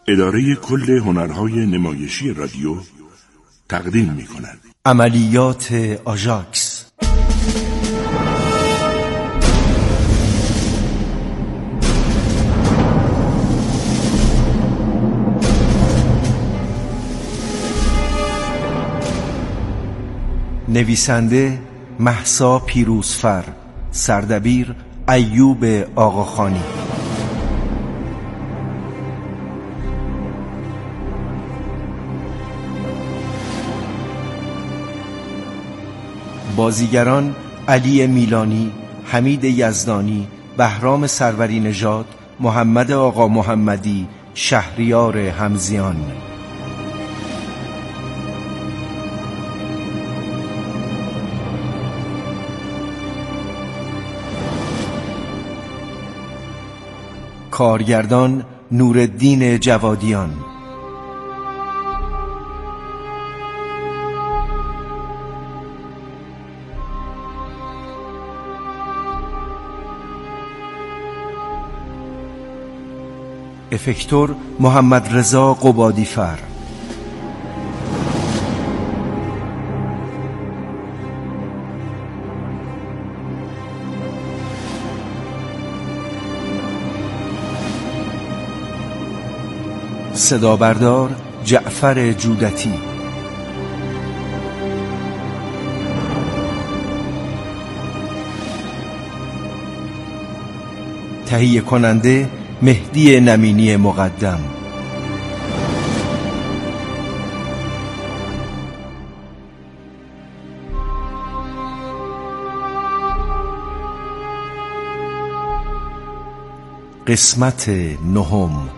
اداره کل هنرهای نمایشی رادیو تقدیم می‌کند. عملیات آژاکس. نویسنده مهسا پیروزفر، سردبیر ایوب آقاخانی. بازیگران علی میلانی، حمید یزدانی، بهرام سروری نژاد، محمد آقا محمدی، شهریار همزیان. کارگردان نورالدین جوادیان. افکتور محمد رضا قبادیفر. صدابردار جعفر جودتی. تهیه کننده مهدی نمینی مقدم. قسمت نهم.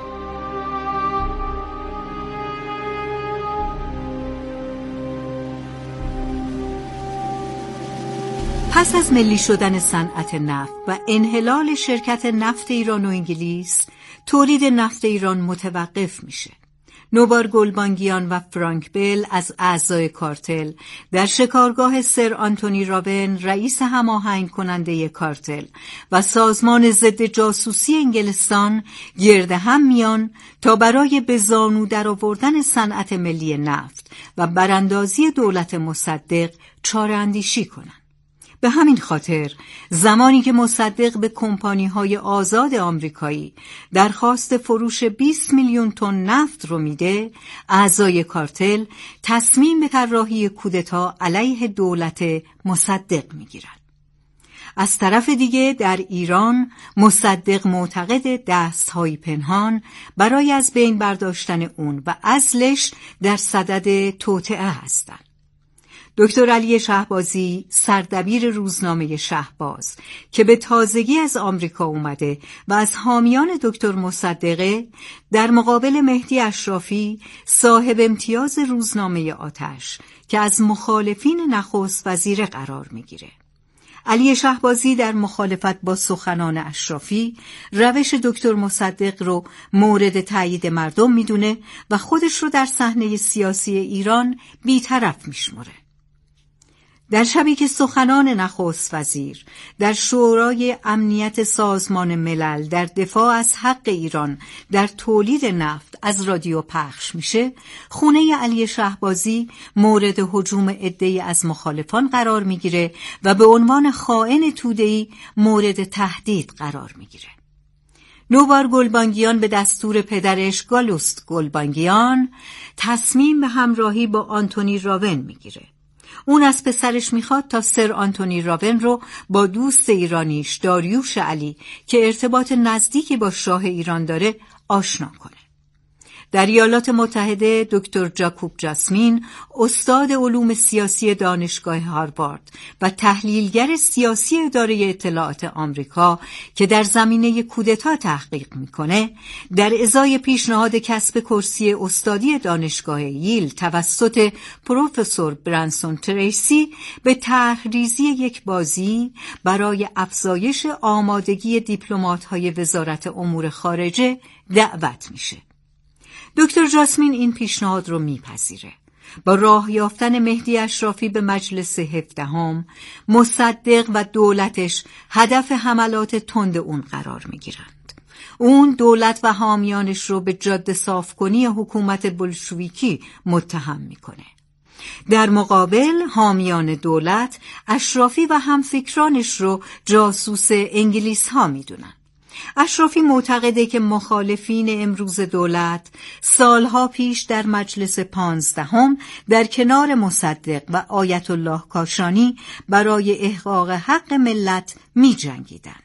پس از ملی شدن صنعت نفت و انحلال شرکت نفت ایران و انگلیس، تولید نفت ایران متوقف میشه. نوبار گلبانگیان و فرانک بل از اعضای کارتل در شکارگاه سر آنتونی راون، رئیس هماهنگ کننده کارتل و سازمان ضد جاسوسی انگلستان گرد هم میان تا برای به زانو درآوردن صنعت ملی نفت و براندازی دولت مصدق چاره اندیشی کنند. به همین خاطر زمانی که مصدق به کمپانی‌های آزاد آمریکایی درخواست فروش 20 میلیون تن نفت رو میده، اعضای کارتل تصمیم به طراحی کودتا علیه دولت مصدق میگیرن. از طرف دیگه در ایران مصدق معتقد دست‌های پنهان برای از بین برداشتن اون و عزلش در صدد توطئه هستند. دکتر علی شهبازی، سردبیر روزنامه شهباز که به تازگی از آمریکا اومده و از حامیان دکتر مصدقه، در مقابل مهدی اشرافی، صاحب امتیاز روزنامه آتش که از مخالفین نخست وزیر قرار میگیره. علی شهبازی در مخالفت با سخنان اشرافی روش دکتر مصدق رو مورد تایید مردم میدونه و خودش رو در صحنه سیاسی ایران بی‌طرف میشمره. در شبی که سخنان نخست وزیر در شورای امنیت سازمان ملل در دفاع از حق ایران در تولید نفت از رادیو پخش میشه، خونه علی شهبازی مورد هجوم عده‌ای از مخالفان قرار میگیره و به عنوان خائن توده‌ای مورد تهدید قرار میگیره. نوبار گلبانگیان به دستور پدرش گالوست گلبانگیان تصمیم به همراهی با آنتونی راون میگیره. اون از پسرش میخواد تا سر آنتونی راون رو با دوست ایرانیش داریوش علی که ارتباط نزدیکی با شاه ایران داره آشنا کنه. در ایالات متحده دکتر جاکوب جاسمین، استاد علوم سیاسی دانشگاه هاروارد و تحلیلگر سیاسی اداره اطلاعات آمریکا که در زمینه کودتا تحقیق میکنه، در ازای پیشنهاد کسب کرسی استادی دانشگاه ییل توسط پروفسور برانسون تریسی به طرحریزی یک بازی برای افزایش آمادگی دیپلمات‌های وزارت امور خارجه دعوت میشه. دکتر جاسمین این پیشنهاد رو میپذیره. با راه یافتن مهدی اشرافی به مجلس 17 مصدق و دولتش هدف حملات تند اون قرار میگیرند. اون دولت و حامیانش رو به جاده صاف کنی حکومت بولشویکی متهم میکنه. در مقابل حامیان دولت اشرافی و همفکرانش رو جاسوس انگلیس ها میدونن. اشرافی معتقده که مخالفین امروز دولت سالها پیش در مجلس 15 در کنار مصدق و آیت الله کاشانی برای احقاق حق ملت می جنگیدند.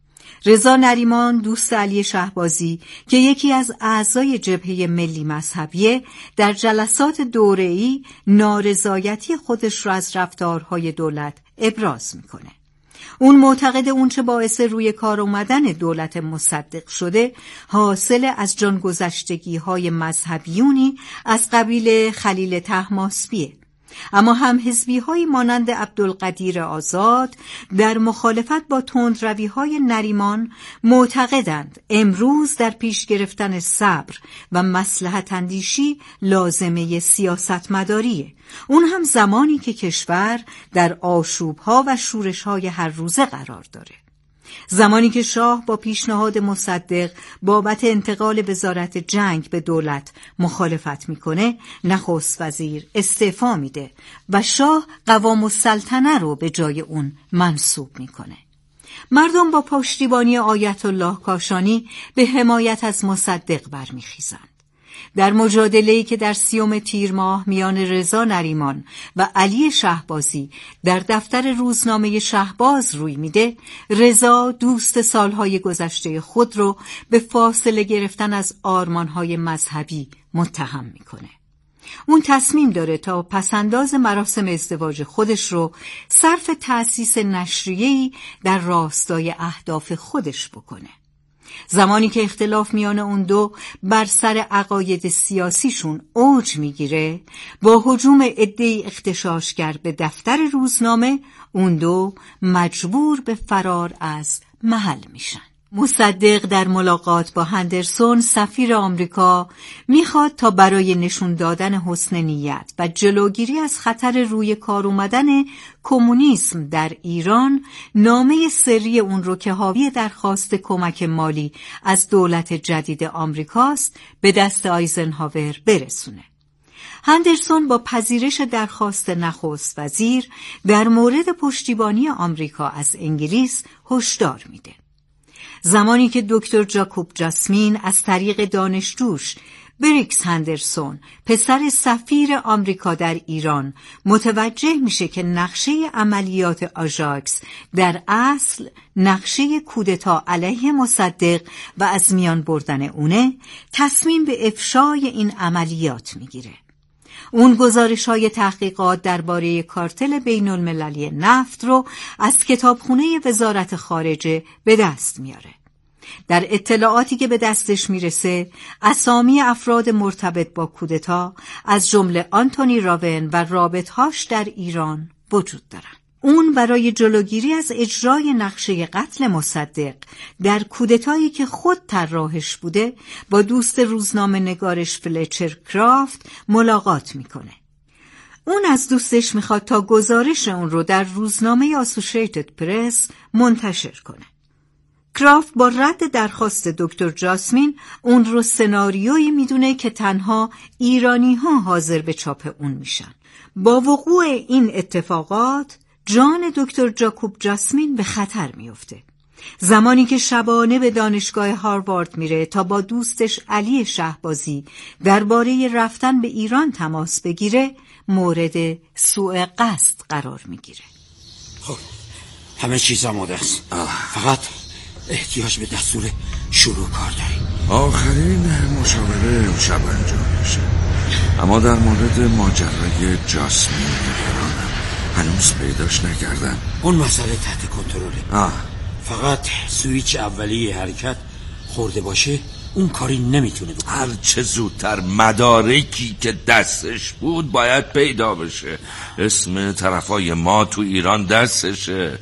رضا نریمان دوست علی شهبازی که یکی از اعضای جبهه ملی مذهبیه در جلسات دوره‌ای نارضایتی خودش را از رفتارهای دولت ابراز میکنه. اون معتقد اون چه باعث روی کار اومدن دولت مصدق شده حاصل از جانگذشتگی‌های مذهبیونی از قبیل خلیل طهماسبیه. اما هم حزبی‌های مانند عبدالقدیر آزاد در مخالفت با تندروی‌های نریمان معتقدند امروز در پیش گرفتن صبر و مصلحت اندیشی لازمه سیاستمداریه، اون هم زمانی که کشور در آشوب‌ها و شورش‌های هر روزه قرار داره. زمانی که شاه با پیشنهاد مصدق بابت انتقال وزارت جنگ به دولت مخالفت میکنه، نخست وزیر استعفا میده و شاه قوام السلطنه رو به جای اون منصوب میکنه. مردم با پشتیبانی آیت الله کاشانی به حمایت از مصدق برمیخیزند. در مجادله‌ای که در 30 تیر ماه میان رضا نریمان و علی شهبازی در دفتر روزنامه شهباز روی میده، رضا دوست سالهای گذشته خود رو به فاصله گرفتن از آرمانهای مذهبی متهم میکنه. اون تصمیم داره تا پسنداز مراسم ازدواج خودش رو صرف تأسیس نشریه‌ای در راستای اهداف خودش بکنه. زمانی که اختلاف میان اون دو بر سر عقاید سیاسیشون اوج میگیره، با هجوم عده‌ای اغتشاشگر به دفتر روزنامه، اون دو مجبور به فرار از محل میشن. مصدق در ملاقات با هندرسون سفیر آمریکا میخواد تا برای نشون دادن حسن نیت و جلوگیری از خطر روی کار اومدن کمونیسم در ایران، نامه سری اون رو که حاوی درخواست کمک مالی از دولت جدید آمریکاست به دست آیزنهاور برسونه. هندرسون با پذیرش درخواست نخست وزیر در مورد پشتیبانی آمریکا از انگلیس هشدار میده. زمانی که دکتر جاکوب جاسمین از طریق دانشجوش بریکس هندرسون، پسر سفیر آمریکا در ایران، متوجه میشه که نقشه عملیات آژاکس در اصل نقشه کودتا علیه مصدق و از میان بردن اونه، تصمیم به افشای این عملیات میگیره. اون گزارش‌های تحقیقات درباره کارتل بین‌المللی نفت رو از کتابخونه وزارت خارجه به دست میاره. در اطلاعاتی که به دستش میرسه، اسامی افراد مرتبط با کودتا از جمله آنتونی راون و رابطهاش در ایران وجود دارن. اون برای جلوگیری از اجرای نقشه قتل مصدق در کودتایی که خود طراحش بوده، با دوست روزنامه نگارش فلچر کرافت ملاقات میکنه. اون از دوستش میخواد تا گزارش اون رو در روزنامه آسوشیتد پرس منتشر کنه. کرافت با رد درخواست دکتر جاسمین اون رو سناریویی میدونه که تنها ایرانی ها حاضر به چاپ اون میشن. با وقوع این اتفاقات جان دکتر جاکوب جاسمین به خطر میفته. زمانی که شبانه به دانشگاه هاروارد میره تا با دوستش علی شهبازی درباره رفتن به ایران تماس بگیره، مورد سوء قصد قرار میگیره. خب همه چیز آماده است، فقط احتیاج به دستور شروع کار داریم. آخرین مشاوره امشب انجام میشه، اما در مورد ماجرای جاسمین نگرانم. هنوز پیداش نکردن. اون مسئله تحت کنترله. فقط سویچ اولیه حرکت خورده باشه اون کاری نمیتونه بکنه. هر چه زودتر مدارکی که دستش بود باید پیدا بشه. اسم طرفای ما تو ایران دستشه.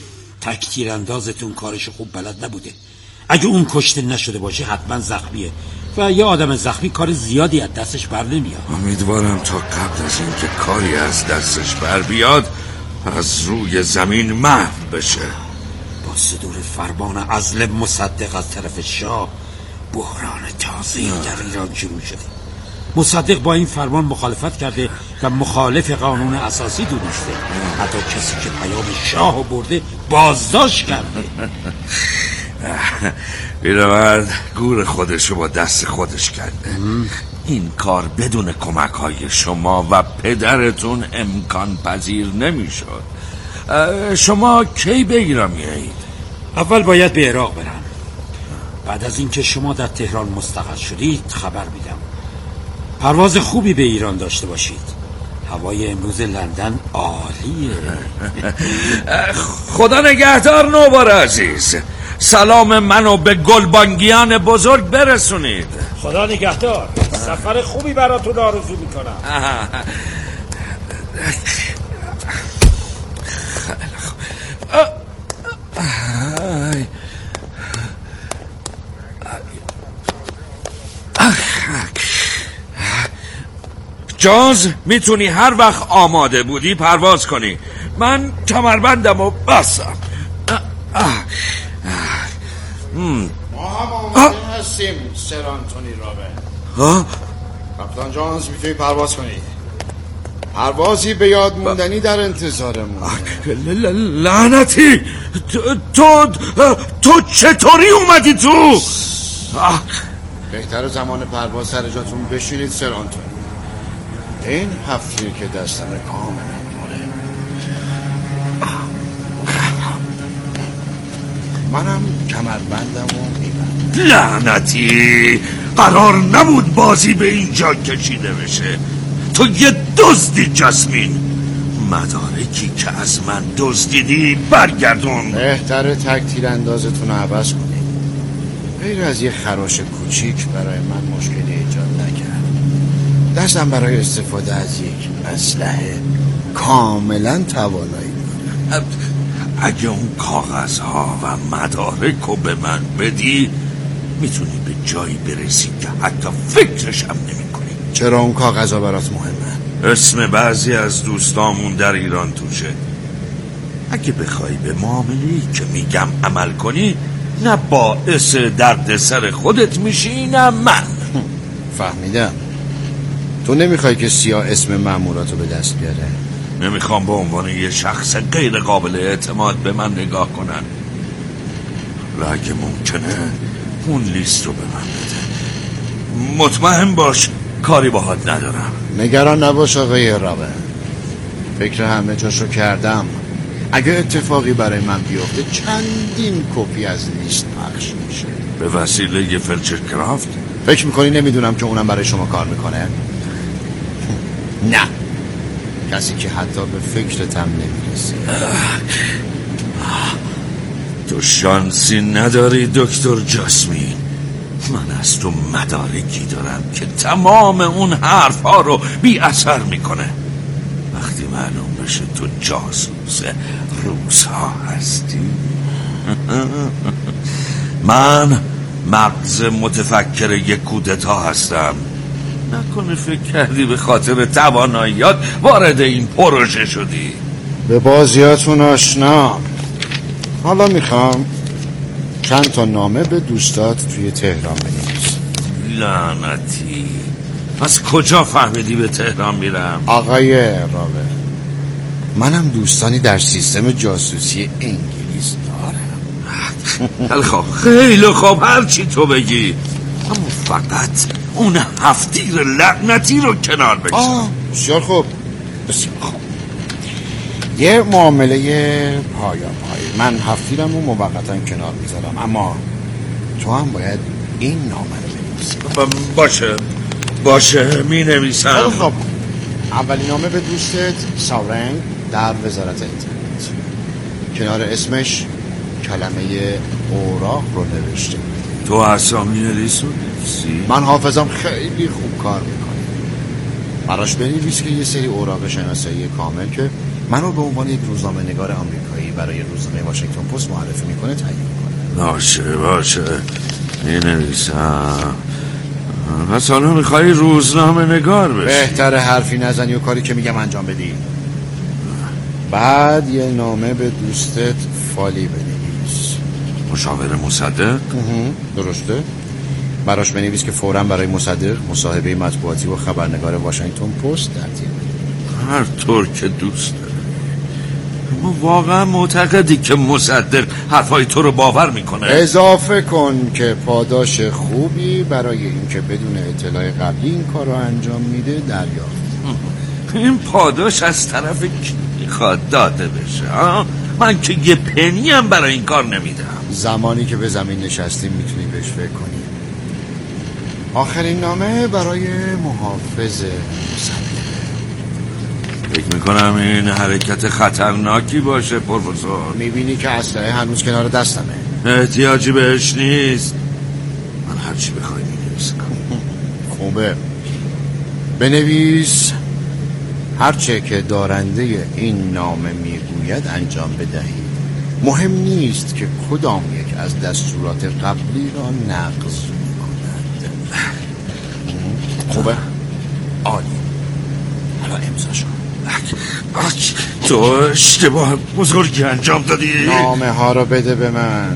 تکتیر اندازتون کارش خوب بلد نبوده. اگه اون کشته نشده باشه حتما زخمیه و یه آدم زخمی کار زیادی از دستش بر نمیاد. امیدوارم تا قبل از اینکه کاری از دستش بر بیاد از روی زمین محو بشه. با صدور فرمان عزل مصدق از طرف شاه بحران تازه‌ای در ایران شروع شده. مصدق با این فرمان مخالفت کرده و مخالف قانون اساسی دونسته. حتی کسی که پیام شاه برده بازداشت کرده. پیرمرد گور خودشو با دست خودش کرده. این کار بدون کمک های شما و پدرتون امکان پذیر نمیشد. شما کی به ایران میایید؟ اول باید به عراق برم. بعد از اینکه شما در تهران مستقر شدید خبر میدم. پرواز خوبی به ایران داشته باشید. هوای امروز لندن عالیه. خدا نگهدار نوبار عزیز. سلام منو به گلبانگیان بزرگ برسونید. خدا نگهدار. سفر خوبی براتون آرزو میکنم. جاز میتونی هر وقت آماده بودی پرواز کنی. من کمربندم و بستم. ما هم آماده هستیم سر آنتونی رابن. کاپیتان جانز میتونی پرواز کنی. پروازی به یاد موندنی در انتظارمون. لعنتی تو چطوری اومدی تو؟ بهتر زمان پرواز سر جاتون بشینید سر آنتونی. این هفتیر که دستم کاملا ماله. منم کمربندم و میبندم. لعنتی قرار نبود بازی به اینجا کشیده بشه. تو یه دزدی جاسمین. مدارکی که از من دزدیدی برگردون. بهتره تک تیر اندازتون رو عوض کنید. غیر از یه خراش کوچیک برای من مشکلی ایجاد نکرد. دستم برای استفاده از یک اسلحه کاملا توانایی داره. اگه اون کاغذها و مدارک رو به من بدی میتونی به جایی برسی که حتی فکرش هم نمی کنی. چرا اون کاغذها برات مهمه؟ اسم بعضی از دوستامون در ایران توشه. اگه بخوای به معامله‌ای که میگم عمل کنی نه باعث درد سر خودت میشی نه من. فهمیدم. تو نمیخوای که سیاه اسم مأموراتو به دست بیاره؟ نمیخوام به عنوان یه شخص غیر قابل اعتماد به من نگاه کنن. اگه ممکنه اون لیست رو به من بده. مطمئن باش کاری باهات ندارم. نگران نباش آقای رابن. فکر همه جاشو کردم. اگه اتفاقی برای من بیفته چندین کپی از لیست پخش میشه. به وسیله فلچرکرافت؟ فکر میکنی نمیدونم که اونم برای شما کار میکنه؟ نه. کسی که حتی به فکرتم نمیرسه. تو شانسی نداری دکتر جاسمین. من از تو مدارکی دارم که تمام اون حرفها رو بی اثر میکنه. وقتی معلوم بشه تو جاسوس روس‌ها هستی. من مغز متفکر یک کودتا هستم. نکنه فکر کردی به خاطر تواناییات وارد این پروژه شدی. به بازیاتون آشنا. حالا میخوام چند تا نامه به دوستات توی تهران بنویس. لعنتی از کجا فهمیدی به تهران میرم؟ آقای رابه، منم دوستانی در سیستم جاسوسی انگلیس دارم. خیلی خوب هر چی تو بگی، اما فقط اون هفتیر لعنتی رو کنار بگذار. بسیار خوب بسیار خوب. یه معامله پایان. من هفتیرم رو موقتا کنار میذارم، اما تو هم باید این نامه رو بنویسی. باشه می نویسم. خب اولی نامه به دوستت ساورنگ در وزارت اینترنت. کنار اسمش کلمه اوراق رو نوشته. تو اسامی لیست رو نویسی؟ من حافظم خیلی خوب کار میکنه. براش بنویس که یه سری اوراق شناسایی کامل که منو به عنوان یک روزنامه نگار آمریکایی برای روزنامه واشنگتن پست معرفی میکنه تعیین کنه. باشه می نویسم. پس حالا میخوایی روزنامه نگار بشی؟ بهتره حرفی نزنی و کاری که میگم انجام بدی. بعد یه نامه به دوستت فالی بنویس. مشاور مصدق؟ درسته. براش بنویس که فوراً برای مصدق مصاحبه مطبوعاتی و خبرنگار واشنگتن پست ترتیب بده. هر طور که دوست داره. اما واقعا معتقدی که مصدق حرفای تو رو باور میکنه؟ اضافه کن که پاداش خوبی برای اینکه بدون اطلاع قبلی این کار رو انجام میده دریافت. این پاداش از طرف کی میخواد داده بشه؟ من که یه پنی هم برای این کار نمیدم. زمانی که به زمین نشستیم میتونی بهش فکر کنی. آخرین نامه برای محافظ مصدق. فکر میکنم این حرکت خطرناکی باشه پروفسور. میبینی که اسلحه هنوز کنار دستمه. احتیاجی بهش نیست. من هرچی بخوای می‌نویسم. خوبه. بنویس هرچه که دارنده این نامه میگوید انجام بدهید. مهم نیست که کدام یک از دستورات قبلی را نقض می‌کند. خوبه؟ عالی. حالا امضا کن. تو اشتباه بزرگی انجام دادی. نامه ها رو بده به من.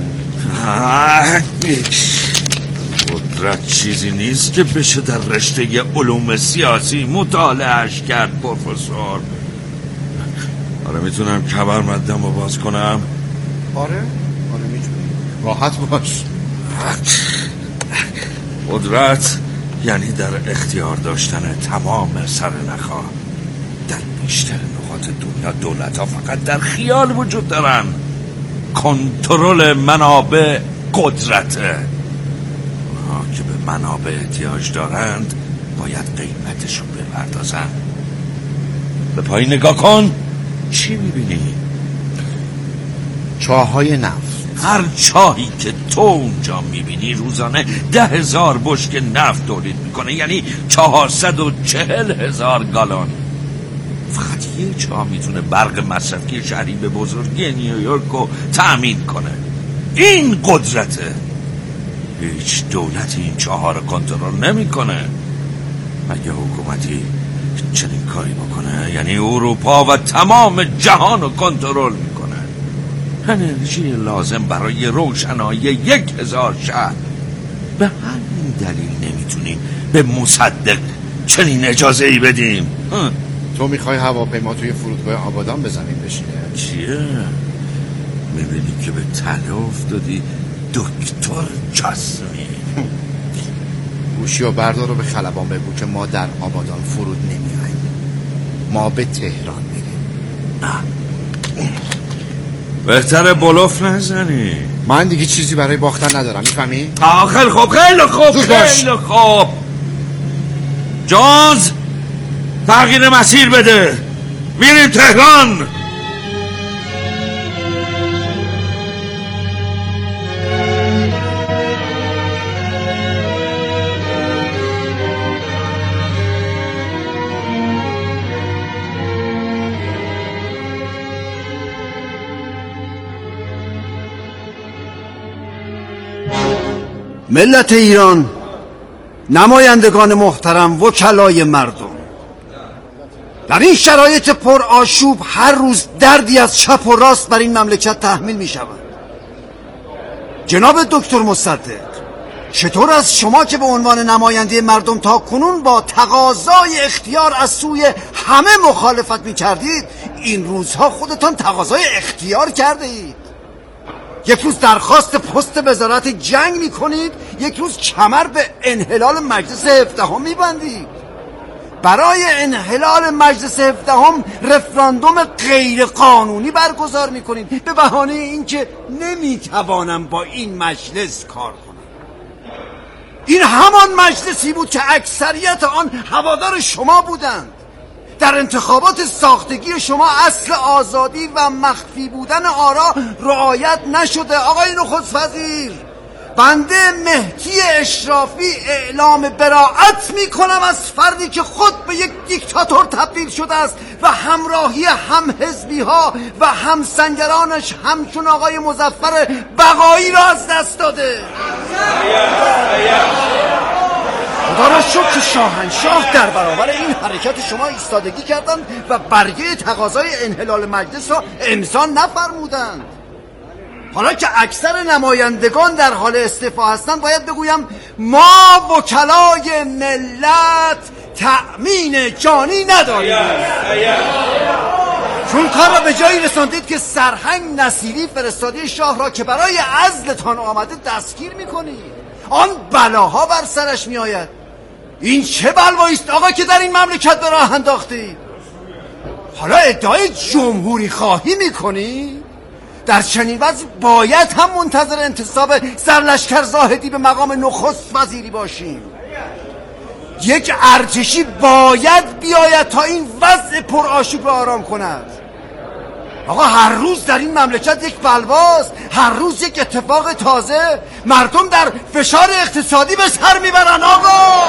قدرت چیزی نیست که بشه در رشته علوم سیاسی مطالعهش کرد پروفسور. آره میتونم کمربندم رو باز کنم. آره میتونی. راحت باش. قدرت یعنی در اختیار داشتن تمام سرنخها. در بیشتر نقاط دنیا دولت‌ها فقط در خیال وجود دارن. کنترل منابع قدرته. اونها که به منابع احتیاج دارند باید قیمتشون بپردازن. به پایین نگاه کن. چی میبینی؟ چاه‌های نفت. هر چاهی که تو اونجا میبینی روزانه 10,000 بشکه نفت تولید میکنه، یعنی 440,000 گالون. فقط یه چاه میتونه برق مصرفی شهری به بزرگی نیویورک رو تأمین کنه. این قدرته. هیچ دولتی این چاه‌ها رو کنترل نمیکنه. مگه حکومتی چنین کاری بکنه؟ یعنی اروپا و تمام جهان رو کنترل میکنه. انرژی لازم برای روشنایی 1,000 شهر. به همین دلیل نمیتونیم به مصدق چنین اجازه ای بدیم. تو میخوای هواپیما توی فرودگاه آبادان به زمین بشینه؟ چیه؟ میبینی که به تله افتادی دکتر جاسمی. گوشی و بردار رو به خلبان بگو که ما در آبادان فرود نمیاییم. ما به تهران میریم. بهتره بلوف نزنی. من دیگه چیزی برای باختن ندارم، میفهمی؟ خیلی خوب. جونز تغییر مسیر بده. میریم تهران. ملت ایران، نمایندگان محترم، وکلای مردم، در این شرایط پر آشوب هر روز دردی از چپ و راست بر این مملکت تحمیل می شود. جناب دکتر مصدق، چطور از شما که به عنوان نماینده مردم تا کنون با تقاضای اختیار از سوی همه مخالفت می کردید، این روزها خودتان تقاضای اختیار کرده اید؟ یک روز درخواست پست وزارت جنگ می کنید، یک روز کمر به انحلال مجلس 17 می بندید. برای انحلال مجلس 17 رفراندوم غیر قانونی برگزار می کنید به بهانه اینکه نمی توانم با این مجلس کار کنم. این همان مجلسی بود که اکثریت آن هوادار شما بودند. در انتخابات ساختگی شما اصل آزادی و مخفی بودن آرا رعایت نشده. آقای نخست وزیر، بنده مهدی اشرافی اعلام براءت می کنم از فردی که خود به یک دیکتاتور تبدیل شده است و همراهی هم حزبی ها و همسنگرانش همچون آقای مظفر بقایی را از دست داده. خدا را شکر که شاهنشاه در برابر این حرکت شما ایستادگی کردند و برگه تقاضای انحلال مجلس را امضا نفرمودند. حالا که اکثر نمایندگان در حال استعفا هستند باید بگویم ما وکلای ملت تأمین جانی نداریم، چون کار را به جایی رساندید که سرهنگ نصیری فرستاده شاه را که برای عزلتان آمده دستگیر میکنید. آن بلاها بر سرش میآید. این چه بلوایی است آقا که در این مملکت به راه انداختید؟ حالا ادعای جمهوری خواهی میکنی؟ در چنین وضع باید هم منتظر انتصاب سرلشکر زاهدی به مقام نخست وزیری باشیم. یک ارتشی باید بیاید تا این وضع پرآشوب را آرام کند. آقا هر روز در این مملکت یک بلواست، هر روز یک اتفاق تازه. مردم در فشار اقتصادی به سر میبرن آقا.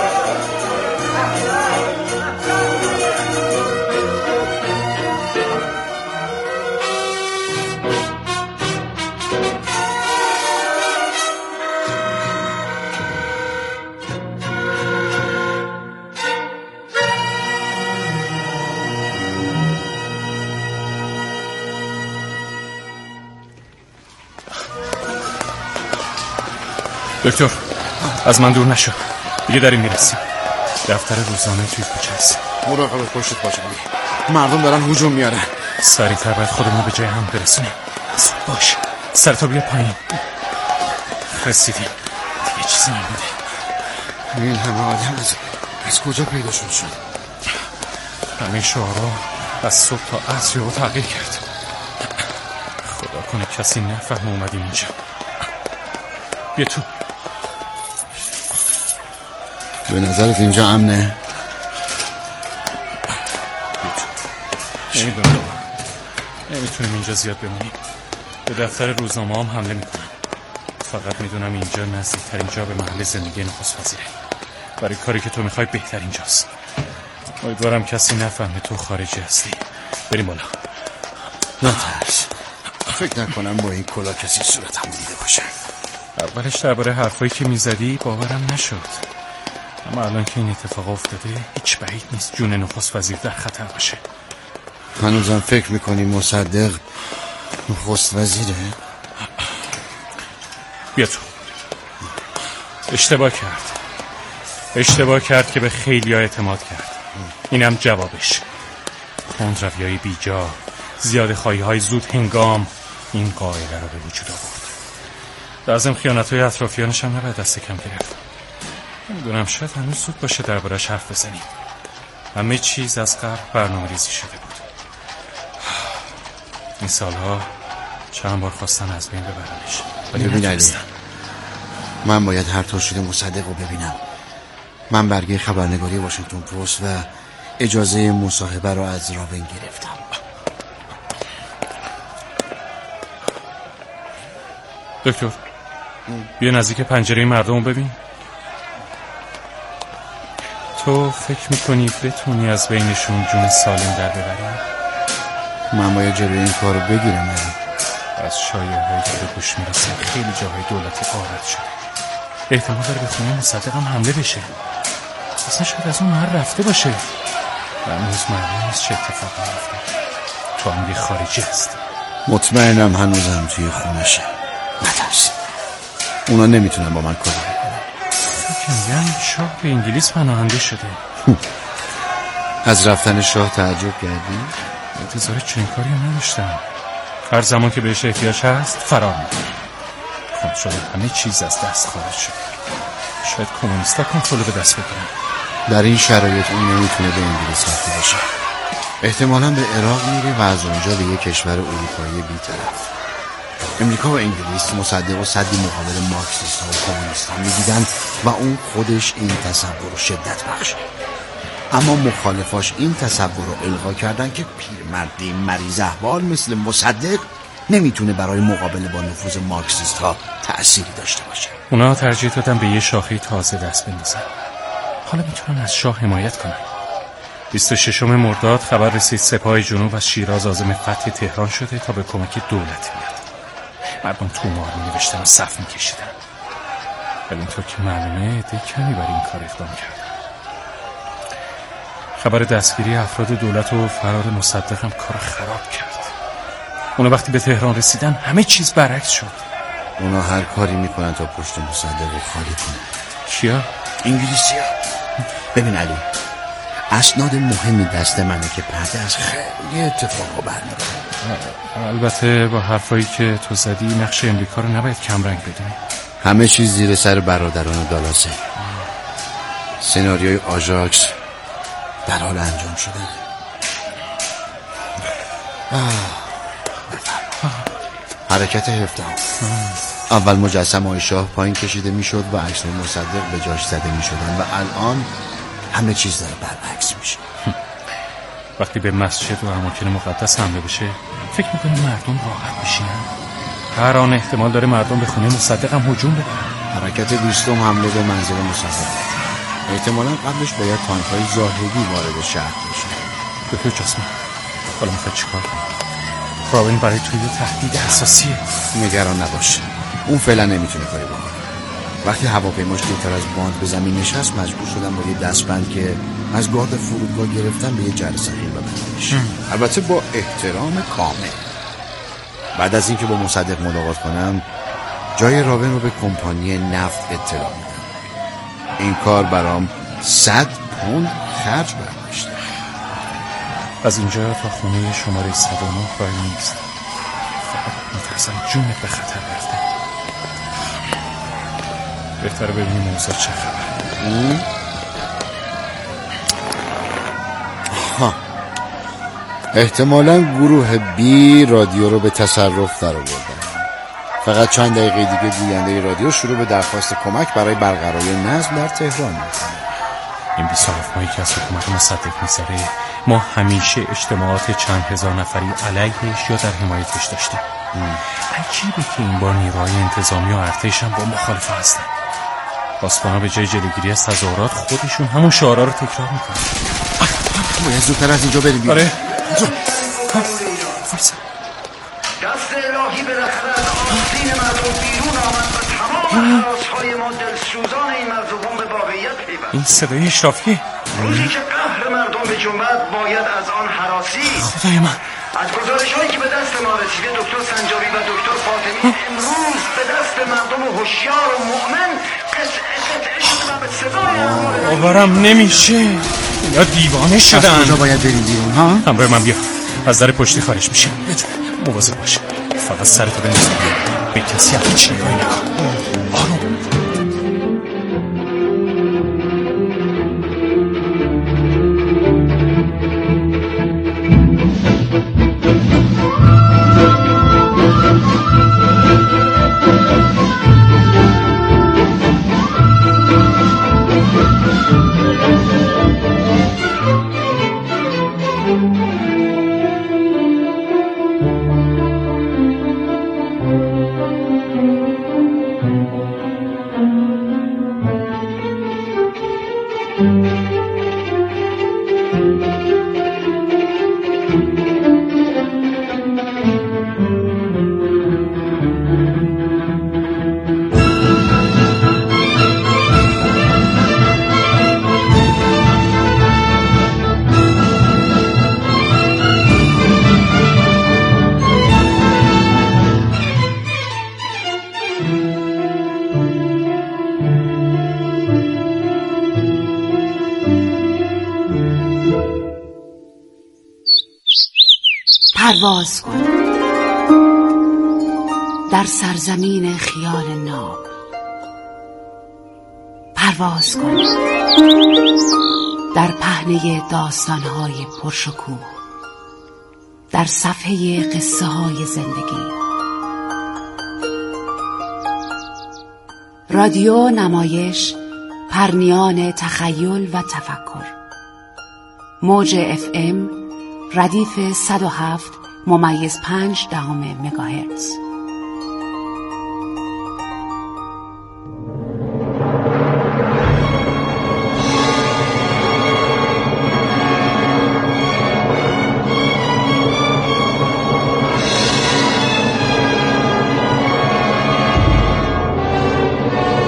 دکتر از من دور نشو، دیگه داریم میرسیم. دفتر روزانه توی کوچه است. مراقب پشتت باش علی، مردم دارن هجوم میارن. سریعتر باید خودمون به جای هم برسونیم. زود باش، سرتا بیا پایین. رسیدیم، دیگه چیزی نمونده. این همه آدم از کجا پیداشون شد؟ همه شعارا از صبح تا عصر رو تغییر کرد. خدا کنه کسی نفهم اومدیم اینجا. بیا تو. به نظرت اینجا امنه؟ نمیتونیم اینجا زیاد بمونیم. به دفتر روزنامه هم حمله میکنم. فقط میدونم اینجا نزدیکترین جا به محل زندگی نخست وزیره. برای کاری که تو میخوای بهترین جاست. امیدوارم کسی نفهمه تو خارجی هستی. بریم بالا. نه ترس، فکر نکنم با این کلا کسی صورتم دیده باشه. اولش درباره حرفایی که میزدی باورم نشد، اما الان که این اتفاق افتاده هیچ بعید نیست جون نخست وزیر در خطر باشه. هنوزم فکر میکنی مصدق نخست وزیره؟ بیا تو. اشتباه کرد که به خیلی ها اعتماد کرد. اینم جوابش. تندرویای بیجا، زیاده خواهی های زود هنگام این قاعده رو به وجود آورد. لازم خیانت‌های اطرافیانش هم نباید دست کم گرفت. نمیدونم، شاید هنوز زود باشه دربارش حرف بزنیم. همه چیز از قبل برنامه‌ریزی شده بود. این سالها چند بار خواستن از بین ببرنش، ولی نتونستن. من باید هر طور شده مصدق رو ببینم. من برگه خبرنگاری واشنگتن پست و اجازه مصاحبه رو از راون گرفتم. دکتر بیا نزدیک پنجره مردم ببین. تو فکر میکنی بتونی از بینشون جون سالم در ببری؟ من باید جلوی این کار رو بگیرم. از شایعه‌هایی که به گوش میرسه خیلی جاهای دولتی غارت شده. احتمال داره به خونه مصدق هم حمله بشه. اصلا شاید از اون محل رفته باشه. هنوز معلوم نیست چه اتفاقی میفته. تو هم یه خارجی هست. مطمئنم هنوزم توی خونشه. نترس، اونا نمیتونن با من کاری بکنن. میگن شاه به انگلیس پناهنده شده. از رفتن شاه تعجب کردی؟ انتظار چنین کاری نداشتم. هر زمان که بهش احتیاج هست فرار میکنه. کنترل همه چیز از دست خارج شده. شاید کمونیستا کنترل به دست بگیرن. در این شرایط اون نمیتونه به انگلیس رفته باشه. احتمالاً به عراق میره و از اونجا به یک کشور اروپایی بی‌طرف. امریکا و انگلیس مصدق و صدی مقابل مارکسیست ها و کمونیست ها میدیدن و اون خودش این تصور رو شدت بخشه. اما مخالفاش این تصور رو الغا کردن که پیرمردی مریض احوال مثل مصدق نمیتونه برای مقابله با نفوذ مارکسیست ها تأثیری داشته باشه. اونا ترجیح دادن به یه شاخه تازه دست بندازن. حالا میتونن از شاه حمایت کنن. 26 مرداد خبر رسید سپاه جنوب از شیراز عازم فتح تهران شده تا به کمک دولت بیاد. مردم تومار می نوشتن و صف می کشیدن. ولی اینطور که معلومه عده کمی برای این کار اقدام کردن. خبر دستگیری افراد دولت و فرار مصدق هم کار خراب کرد. اونا وقتی به تهران رسیدن همه چیز برعکس شد. اونا هر کاری میکنن تا پشت مصدق خالی کنن. کیا؟ انگلیسی‌ها. ببین علی، اسناد مهمی دست منه که پرده از خیلی اتفاقا برمی‌داره. البته با حرفایی که تو زدی نقش امریکا رو نباید کمرنگ بدونی. همه چیز زیر سر برادران دالاسه. سناریوی آژاکس در حال انجام شدن. حرکت 17. اول مجسمه‌های شاه پایین کشیده میشد و عکس‌های مصدق به جاش زده میشدن و الان همه چیز داره برعکس میشه. وقتی به مسجد و اماکن مقدس حمله بشه فکر میکنی مردم راحت بشینن؟ هر آن احتمال داره مردم به خونه مصدق هم هجوم بدن. حرکت 20 حمله به منزل مصدق. احتمالاً قبلش باید تانک‌های زاهدی وارد شهر بشه. دکتر جاسمین، حالا میخواد چیکار کنی؟ رابین برای توی تهدید اساسیه. نگران نباش، اون فعلا نمیتونه کاری بکنه. وقتی هواپیماش دورتر از باند به زمین نشست مجبور شدم با یه دستبند که از گارد فرودگاه گرفتم به یه جرثقیل ببندمش، البته با احترام کامل. بعد از اینکه با مصدق ملاقات کنم جای رابین رو به کمپانی نفت اطلاع میدم. این کار برام 100 پوند خرج برداشته. از اینجا تا خونه شماره 109 راهی نیست. فقط میترسم جونت به خطر بیفته. بهتره ببینیم موضوع چه خبر. احتمالاً گروه بی رادیو رو به تصرف در آوردن. فقط چند دقیقه دیگه گوینده رادیو شروع به درخواست کمک برای برقراری نظم در تهران میکنه. این 20 ماهی که از حکومت مصدق می‌گذره ما همیشه اجتماعات چند هزار نفری علیهش یا در حمایتش داشتیم. عجیبه که این بار نیروهای انتظامی و ارتش هم با مخالفه هستن. پاسبانا به جای جلوگیری از تظاهرات خودشون همون شعارا رو تکرار میکنن. باید زودتر از اینجا بریم. آره. دست الهی بالاخره از آستین مردم بیرون آمد و تمام حراس‌های ما دلسوزان این مردم به واقعیت پیوست. این صدای اشرافیه. روزی که قهر مردم به جنبد باید از آن حراسی. خدای من، از گزارش‌هایی که به دست ما رسیده دکتر سنجابی و دکتر فاطمی امروز به دست مردم هوشیار و مؤمن قطعه شده و به صدای باورم نمیشه. یا دیوانه شدن. از کجا باید بریم بیرون ها؟ همراه من بیا. از در پشتی خارج میشه. مواظب باش. فقط سرتو بنداز. به کسی هیچ نگاهی نکن. آروم. پرواز کن در سرزمین خیال ناب. پرواز کن در پهنه داستان‌های پرشکوه، در صفحه قصه‌های زندگی. رادیو نمایش پرنیان تخیل و تفکر. موج FM ردیف 107.5 مگاهرتز.